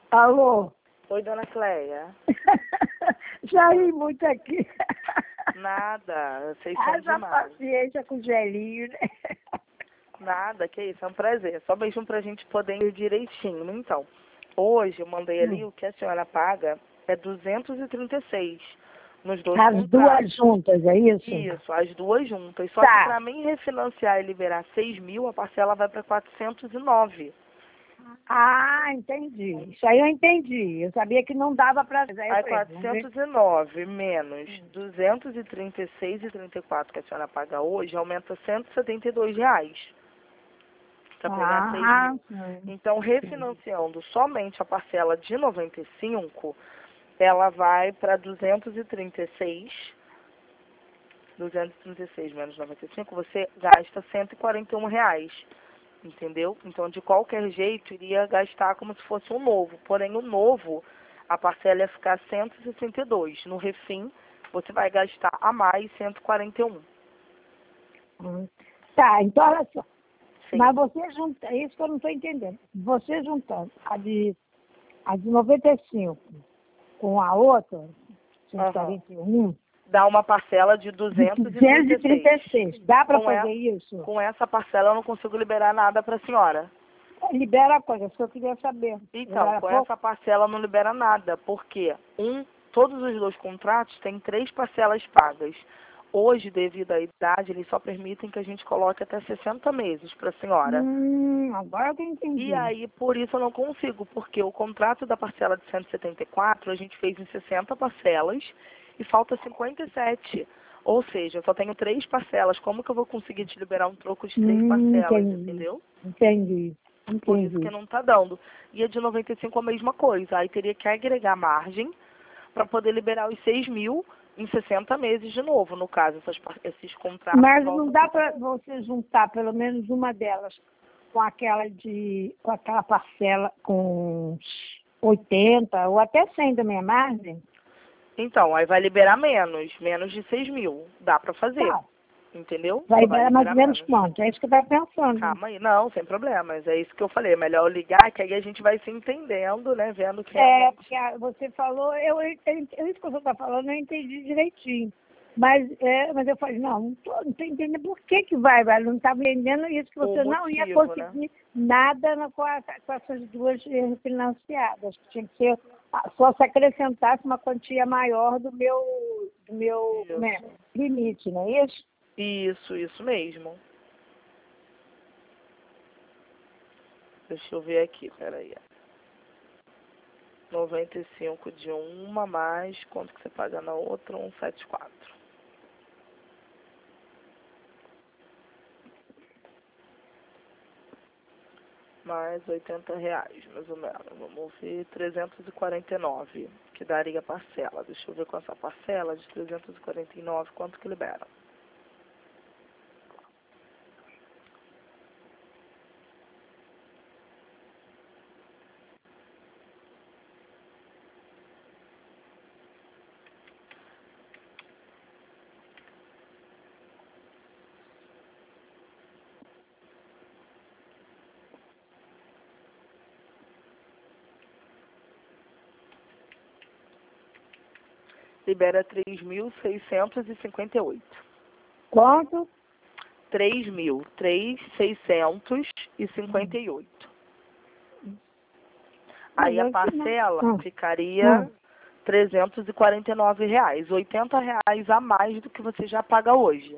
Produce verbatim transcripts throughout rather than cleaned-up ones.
Alô? Oi, dona Cleia. Já ri muito aqui. Nada, vocês são Haja demais. paciência com o gelinho, né? Nada, que isso, é um prazer. Só mesmo pra gente poder ir direitinho. Então, hoje eu mandei ali, Hum. o que a senhora paga é duzentos e trinta e seis nos dois As contratos. duas juntas, é isso? Isso, as duas juntas. Só Tá. que pra mim refinanciar e liberar seis mil, a parcela vai pra quatrocentos e nove. Ah, entendi. Isso aí eu entendi. Eu sabia que não dava para... Aí quatrocentos e nove menos duzentos e trinta e seis e trinta e quatro que a senhora paga hoje, aumenta cento e setenta e dois reais. Para pegar seis Ah, mil. Então, refinanciando somente a parcela de noventa e cinco, ela vai para duzentos e trinta e seis. duzentos e trinta e seis menos noventa e cinco, você gasta cento e quarenta e um reais. Entendeu? Então, de qualquer jeito, iria gastar como se fosse um novo. Porém, o novo, a parcela ia ficar cento e sessenta e dois. No refim, você vai gastar a mais cento e quarenta e um. Hum. Tá, então olha só. Sim. Mas você junta, é isso que eu não estou entendendo. Você juntando a de, a de noventa e cinco com a outra, cento e quarenta e um, Dá uma parcela de duzentos e trinta e seis. duzentos e trinta e seis. Dá para Com fazer essa- isso? Com essa parcela, eu não consigo liberar nada para a senhora. Libera a coisa, isso que eu queria saber. Então, Libera com pouco? essa parcela não libera nada, porque um, todos os dois contratos têm três parcelas pagas. Hoje, devido à idade, eles só permitem que a gente coloque até sessenta meses para a senhora. Hum, agora que eu entendi. E aí, por isso eu não consigo, porque o contrato da parcela de cento e setenta e quatro a gente fez em sessenta parcelas e falta cinquenta e sete. Ou seja, eu só tenho três parcelas. Como que eu vou conseguir te liberar um troco de três Hum, parcelas, entendi. entendeu? Entendi. Por isso Entendi. que não está dando. E a de noventa e cinco a mesma coisa. Aí teria que agregar margem para poder liberar os seis mil em sessenta meses de novo. No caso, essas, par- esses contratos. Mas não voltam dá pra- para você juntar pelo menos uma delas com aquela de com aquela parcela com oitenta ou até cem da minha margem? Então, aí vai liberar menos. Menos de seis mil. Dá para fazer. Tá. Entendeu? Vai Só liberar mais ou menos quanto? É isso que vai pensando. Calma aí. Não, sem problemas. É isso que eu falei. É melhor eu ligar, que aí a gente vai se entendendo, né? Vendo que É, realmente... porque a- você falou, eu, eu, eu- isso que você está falando, eu entendi direitinho. Mas, é, mas eu falei, não, não estou não tô entendendo por que, que vai, vai. Não estava entendendo isso, que O você não ia motivo, né? conseguir nada na, com, a- com essas duas eh, financiadas. Que tinha que ser, ah, só se acrescentasse uma quantia maior do meu, do meu Isso. né, limite, não é isso? Isso, isso mesmo. Deixa eu ver aqui, peraí. noventa e cinco de uma, mais quanto que você paga na outra? cento e setenta e quatro. Mais oitenta reais, mais ou menos. Vamos ver, trezentos e quarenta e nove, que daria a parcela. Deixa eu ver com essa parcela de trezentos e quarenta e nove, quanto que libera. Libera três mil seiscentos e cinquenta e oito. Quanto? três mil seiscentos e cinquenta e oito. Aí a Mas é que não. parcela Hum, ficaria hum. trezentos e quarenta e nove reais, oitenta reais a mais do que você já paga hoje.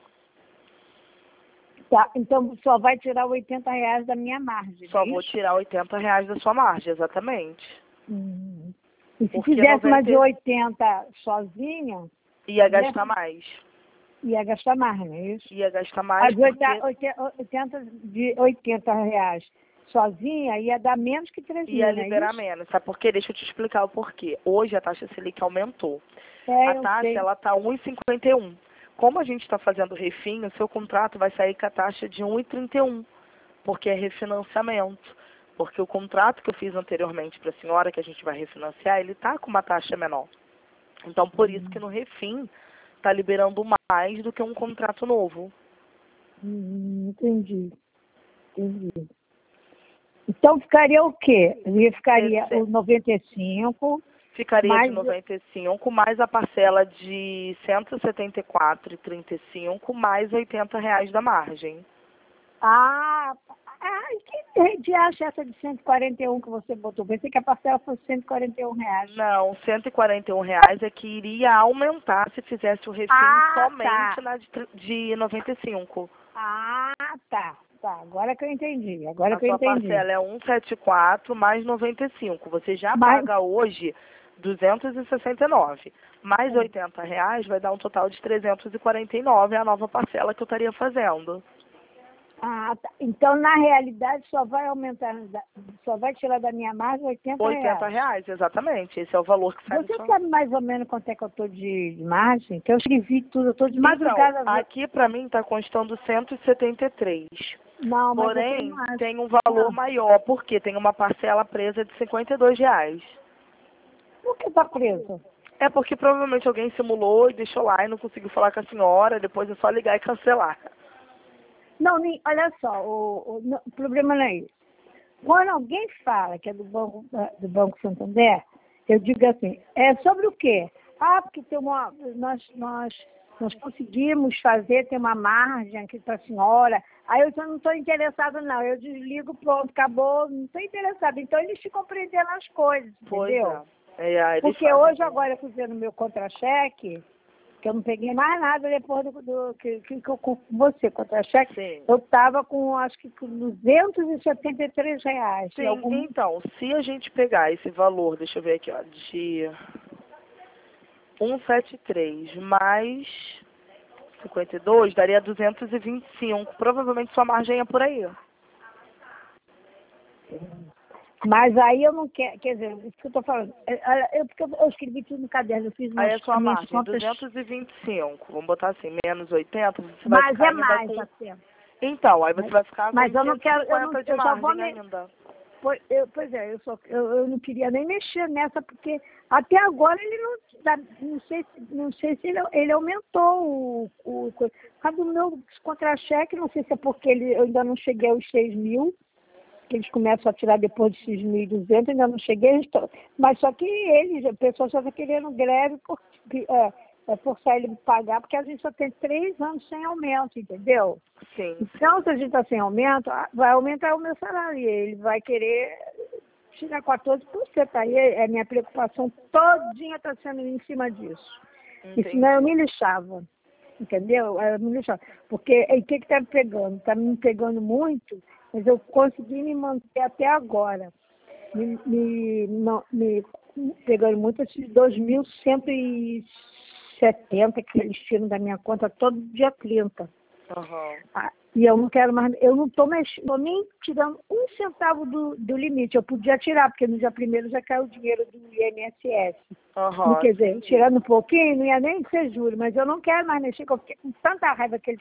Tá, então só vai tirar oitenta reais da minha margem, Só é vou isso? tirar oitenta reais da sua margem, exatamente. Hum. E se Porque fizesse uma de noventa oitenta sozinha, ia né, gastar mais. ia gastar mais, não é isso? Ia gastar A mais de porque oitenta, oitenta, de oitenta reais sozinha ia dar menos que três ia mil, não é liberar isso? menos. Sabe por quê? Deixa eu te explicar o porquê. Hoje a taxa Selic aumentou. É, A eu taxa, sei. ela está um vírgula cinquenta e um. Como a gente está fazendo refim, o seu contrato vai sair com a taxa de um vírgula trinta e um, porque é refinanciamento. Porque o contrato que eu fiz anteriormente para a senhora, que a gente vai refinanciar, ele está com uma taxa menor. Então, por isso que no refim está liberando mais do que um contrato novo. Hum, entendi, entendi. Então ficaria o quê? Ia Ficaria Esse- o noventa e cinco, Ficaria mais de noventa e cinco, mais a parcela de cento e setenta e quatro e trinta e cinco, mais oitenta reais da margem. Ah, ah, que de acha essa de cento e quarenta e um que você botou? Pensei que a parcela fosse cento e quarenta e um reais. Não, cento e quarenta e um reais é que iria aumentar se fizesse o refim Ah, somente tá. na de, tr- de noventa e cinco. Ah, tá. Tá, agora que eu entendi. Agora A que eu sua entendi. parcela é cento e setenta e quatro mais noventa e cinco. Você já Mas, paga hoje duzentos e sessenta e nove. Mais oitenta reais vai dar um total de trezentos e quarenta e nove, a nova parcela que eu estaria fazendo. ah, tá. Então, na realidade, só vai aumentar, só vai tirar da minha margem oitenta reais. oitenta reais, exatamente. Esse é o valor que sai do Você seu... sabe mais ou menos quanto é que eu estou de de margem? Que eu escrevi tudo, eu estou de madrugada. Então, aqui para mim está constando cento e setenta e três. Não, mas eu Porém, tenho mais. tem um valor Ah, maior, porque tem uma parcela presa de cinquenta e dois reais. por que está preso? É porque provavelmente alguém simulou e deixou lá e não conseguiu falar com a senhora, depois é só ligar e cancelar. Não, nem, olha só, o, o, não, o problema não é isso. Quando alguém fala que é do Banco, eh, do Banco Santander, eu digo assim, é sobre o quê? Ah, porque tem uma, nós, nós, nós conseguimos fazer, tem uma margem aqui para a senhora. Aí eu já não estou interessada, não. Eu desligo, pronto, acabou, não estou interessada. Então eles ficam prendendo as coisas, Pois entendeu? é. É, aí eles Porque fazem hoje, isso. agora, eu fazendo meu contra-cheque, que eu não peguei mais nada depois do, do que, que, que eu com você, contra-cheque, Sim. eu estava com, acho que, com duzentos e setenta e três reais. Sim, Algum... então, se a gente pegar esse valor, deixa eu ver aqui, ó, de cento e setenta e três mais cinquenta e dois, daria duzentos e vinte e cinco. Provavelmente sua margem é por aí. Mas aí eu não quero, quer dizer, isso que eu estou falando, é, olha, eu, porque eu, eu escrevi tudo no caderno, eu fiz Aí umas, a sua as minhas margem é contas, duzentos e vinte e cinco. Vamos botar assim, menos oitenta, você vai mas ficar é ainda mais com... até. Então, aí você Mas, vai ficar mas com eu não quero, eu, não, cento e cinquenta de eu só vou margem me, ainda. Pois, eu, pois é, eu, só, eu, eu não queria nem mexer nessa, porque até agora ele não, dá- não sei, se- não sei se ele, ele aumentou o, o coisa. Por causa do meu contra-cheque, não sei se é porque ele, eu ainda não cheguei aos seis mil, que eles começam a tirar depois de seis mil e duzentos, ainda não cheguei, eles tão- mas só que eles, a pessoa só está querendo greve por, é, é, forçar ele a pagar, porque a gente só tem três anos sem aumento, entendeu? Sim, Então, se a gente está sem aumento, ah, vai aumentar o meu salário. E ele vai querer tirar quatorze por cento. Aí é a minha preocupação todinha está sendo em cima disso. E entendi. senão eu me lixava. Entendeu? Eu me lixava. Porque o que está me pegando? Está me pegando muito, mas eu consegui me manter até agora. Me, me, não, me pegando muito esses dois mil cento e setenta que eles tiram da minha conta todo dia trinta. Aham. Ah, e eu não quero mais, eu não estou nem tirando um centavo do, do limite. Eu podia tirar, porque no dia primeiro já caiu o dinheiro do I N S S. Não, Aham, quer dizer, entendi. tirando um pouquinho, não ia nem ser juro, mas eu não quero mais mexer, porque eu fiquei com tanta raiva que, eles,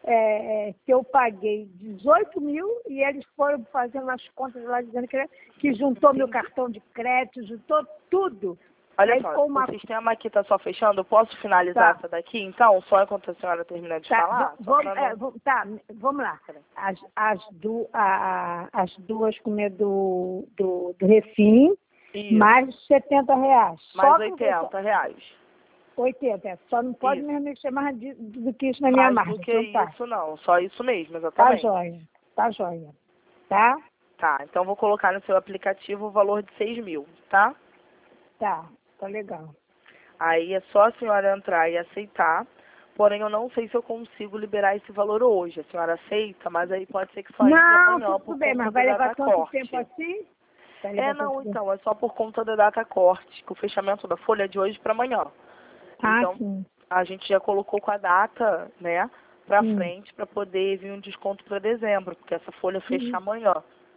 é, é, que eu paguei dezoito mil e eles foram fazendo as contas lá dizendo que, que juntou meu cartão de crédito, juntou tudo. Olha Aí só, ficou uma... o sistema aqui está só fechando, eu posso finalizar Tá. essa daqui, então, só enquanto a senhora termina de Tá, falar? vo- Só vamos, pra é, não... vo- tá, vamos lá. As, as, du, a, as duas com medo do, do, do refim, Isso, mais setenta reais. mais Só que oitenta reais. oitenta, é. Só não pode Isso. me mexer mais de- do que isso na minha Mais margem. do que Então tá, isso, não, só isso mesmo, tá exatamente. jóia, tá jóia. Tá? Tá, então vou colocar no seu aplicativo o valor de seis mil, tá? Tá, tá legal. Aí é só a senhora entrar e aceitar, porém eu não sei se eu consigo liberar esse valor hoje. A senhora aceita, mas aí pode ser que só entre Não, amanhã tudo por bem, conta mas da vai levar data tanto corte. tempo assim? Vai É, levar tanto não, tempo? então, é só por conta da data corte, que o fechamento da folha é de hoje para amanhã. Ah, Então, sim. a gente já colocou com a data, né, pra Hum. frente, para poder vir um desconto para dezembro, porque essa folha fecha Hum. amanhã.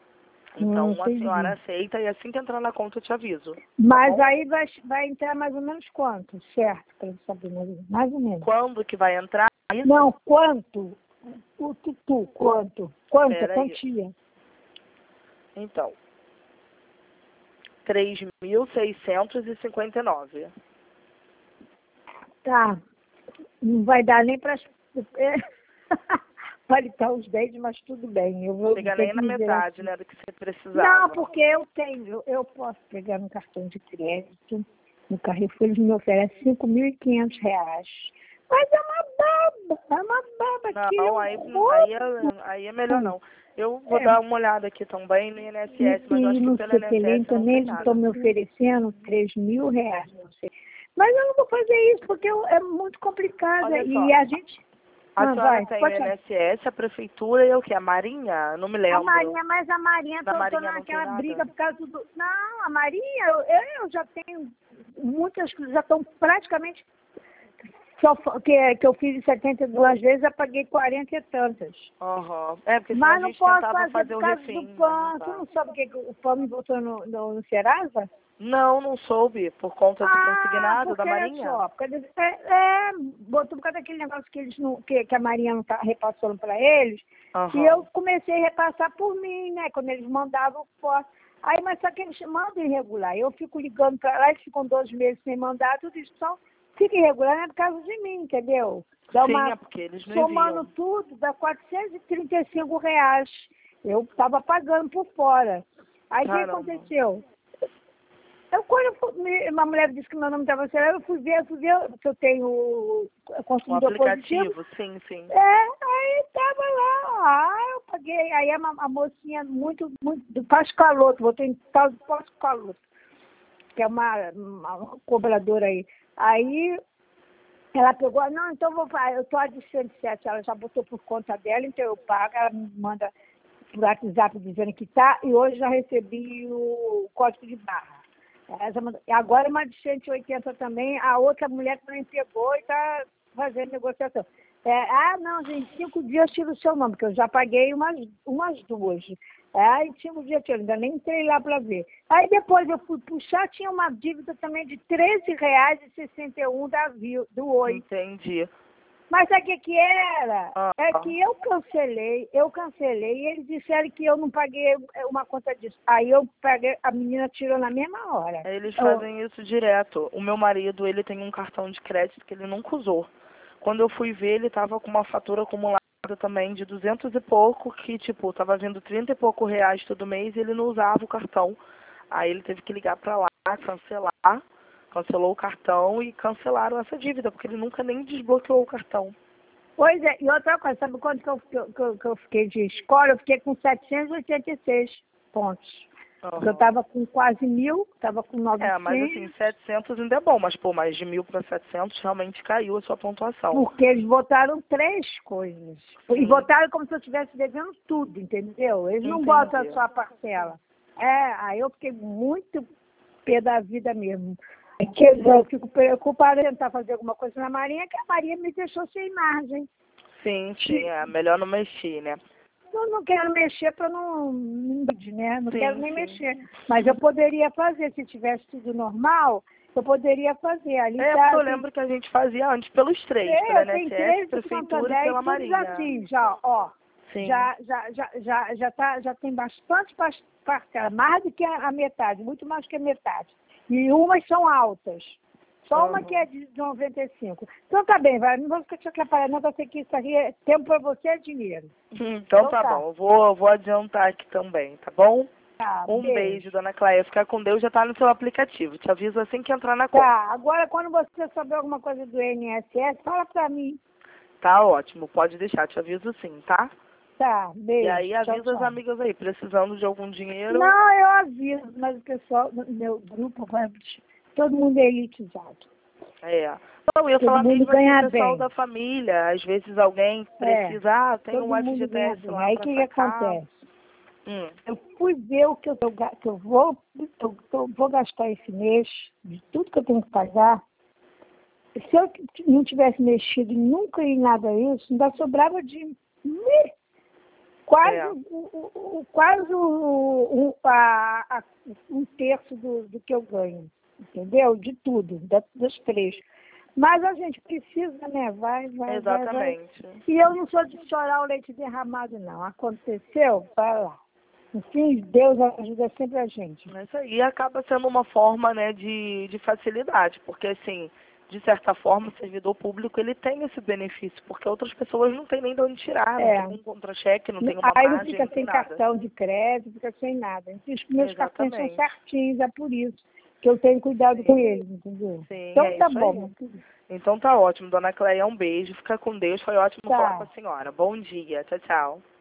Então, Hum, a entendi. senhora aceita e assim que entrar na conta eu te aviso. Mas bom? aí vai, vai entrar mais ou menos quanto, certo? Para eu saber mais ou menos. Mais ou menos. Quando que vai entrar? Isso? Não, quanto? O tutu, quanto? Quanto? Pera aí. Quantia? Então, três mil seiscentos e cinquenta e nove. Tá. Não vai dar nem para palitar os dentes, mas tudo bem. Eu vou Chega ter nem que na me virar. metade, né, do que você precisava. Não, porque eu tenho, eu, eu posso pegar no cartão de crédito, no Carrefour, eles me oferecem cinco mil e quinhentos reais. Mas é uma baba, é uma baba. Que Não, eu aí, roubo. aí, é, aí é melhor não. Eu vou É, dar uma olhada aqui também no I N S S, e, mas eu acho e que no pelo I N S Cepelém S não também tem eles nada. estão me oferecendo três mil reais, não sei. Mas eu não vou fazer isso, porque eu- é muito complicado. Olha E só, a gente... a Ah, senhora vai, tem o pode I N falar. S S, a prefeitura e o quê? A Marinha? Não me A lembro. Marinha, mas a Marinha, Da tô, tô Marinha não tem naquela nada? briga por causa do... Não, a Marinha, eu, eu já tenho muitas coisas, já estão praticamente... Só, fo- que, que eu fiz setenta e duas vezes, eu paguei quarenta e tantas. Aham. É, porque senão Mas a não gente posso tentava fazer fazer por o causa refim, do mas pão. não Tu tá. não sabe o que que o pão me botou no, no, no Serasa? Não, não soube. Por conta do Ah, consignado da porque olha Marinha? só, por causa desse- é, é, botou por causa daquele negócio que, eles não, que, que a Marinha não tá repassando para eles. E eu Aham. comecei a repassar por mim, né? Quando eles mandavam fora. Aí, mas só que eles mandam irregular. Eu fico ligando para lá, eles ficam dois meses sem mandar, tudo isso só fica irregular, é por causa de mim, entendeu? Dá Sim, uma, é porque eles não somando enviam. tudo, dá quatrocentos e trinta e cinco reais. Eu estava pagando por fora. Aí o que Caramba. aconteceu? Eu, quando eu fui- me- uma mulher disse que meu nome estava certo, eu fui ver, eu fui ver que eu tenho O consumidor positivo. aplicativo, sim, sim. É, aí tava lá, ah, eu paguei. Aí a, ma- a mocinha muito, muito, do Pascaloto, botei em tal do Pascaloto, que é uma, uma cobradora aí. Aí ela pegou, não, então eu vou, fa- eu tô a de cento e sete, ela já botou por conta dela, então eu pago, ela me manda por WhatsApp dizendo que tá, e hoje já recebi o código de barra. Essa, manda- e agora uma de cento e oitenta também, a outra mulher também pegou e está fazendo negociação. É, ah, não, gente, cinco dias tira o seu nome, porque eu já paguei umas, umas duas. É, aí cinco dias tira, ainda nem entrei lá para ver. Aí depois eu fui puxar, tinha uma dívida também de treze reais e sessenta e um da Viu, do Oi. Entendi. Mas sabe o que que era? Ah, É que eu cancelei, eu cancelei e eles disseram que eu não paguei uma conta disso. Aí eu paguei, a menina tirou na mesma hora. eles Eu, fazem isso direto. O meu marido, ele tem um cartão de crédito que ele nunca usou. Quando eu fui ver, ele tava com uma fatura acumulada também de duzentos e pouco, que, tipo, tava vindo trinta e pouco reais todo mês e ele não usava o cartão. Aí ele teve que ligar pra lá, cancelar, cancelou o cartão e cancelaram essa dívida, porque ele nunca nem desbloqueou o cartão. pois é, e outra coisa, sabe quanto que eu, que, eu, que eu- que eu fiquei de escola? Eu fiquei com setecentos e oitenta e seis pontos. Porque eu Aham. estava com quase mil, estava com É, mas assim, novecentos, setecentos ainda é bom, mas pô, mais de mil para setecentos realmente caiu a sua pontuação. porque eles votaram três coisas. E Sim, votaram como se eu estivesse devendo tudo, entendeu? Eles não botam entendi. só a parcela. É, aí eu fiquei muito pé da vida mesmo. É que eu fico preocupada em tentar fazer alguma coisa na Marinha, que a Marinha me deixou sem margem. Sim, sim, é melhor não mexer, né? Eu não quero mexer para não, não, né? Não quero Sim, nem sim. mexer. Mas eu poderia fazer, se tivesse tudo normal, eu poderia fazer. Ali É, tá, porque eu tem, lembro que a gente fazia antes pelos três, pela é, tem I N S S, três de Prefeitura e Santander e pela todos Marinha. assim, já, ó. Sim. Já, já, já, já, já, tá, já tem bastante pas- parcela, mais do que a, a metade, muito mais que a metade. E umas são altas. Só uma Uhum. que é de noventa e cinco. Então tá bem, vai, não vou ficar te atrapalhando, não, que eu sei que isso aqui é tempo para você, é dinheiro. Então, Então tá, tá. bom, eu vou, eu vou adiantar aqui também, tá bom? Tá, Um beijo, beijo. dona Cléia. Ficar com Deus já tá no seu aplicativo. Te aviso assim que entrar na conta. Tá, agora quando você souber alguma coisa do I N S S, fala pra mim. Tá ótimo, pode deixar, te aviso sim, tá? Tá, beijo. E aí Tchau, avisa as tchau. amigas aí, precisando de algum dinheiro. Não, eu aviso, mas o pessoal, no meu grupo, vai- todo mundo é elitizado. É. Não, eu ia Todo falar mundo mesmo assim, ganha o pessoal bem. da família. Às vezes alguém É, precisa, ah, tem todo um mundo ganha F G T S bem. lá Aí o pra que, que sacar. acontece? Hum. Eu fui ver o que eu, que eu vou, eu, eu vou gastar esse mês, de tudo que eu tenho que pagar. Se eu não tivesse mexido nunca em nada disso, ainda sobrava de mil. Quase, É. o, o, o- quase o, o- a, a- um terço do, do que eu ganho, entendeu? De tudo, da, dos três. Mas a gente precisa, né? Vai, vai, vai, vai. Exatamente. E eu não sou de chorar o leite derramado, não. Aconteceu, vai lá. Enfim, Deus ajuda sempre a gente. Isso aí acaba sendo uma forma, né, de, de facilidade, porque assim, de certa forma, o servidor público ele tem esse benefício, porque outras pessoas não têm nem de onde tirar, É. não tem um contra-cheque, não tem uma Aí não margem, fica não tem sem nada. cartão de crédito, fica sem nada. Os meus cartões são Exatamente. certinhos, é por isso que eu tenho cuidado Sim. com eles, entendeu? Sim, Então é tá isso bom, aí. meu filho. Então tá ótimo, dona Cleia, um beijo, fica com Deus, foi ótimo Tá. falar com a senhora. Bom dia, tchau, tchau.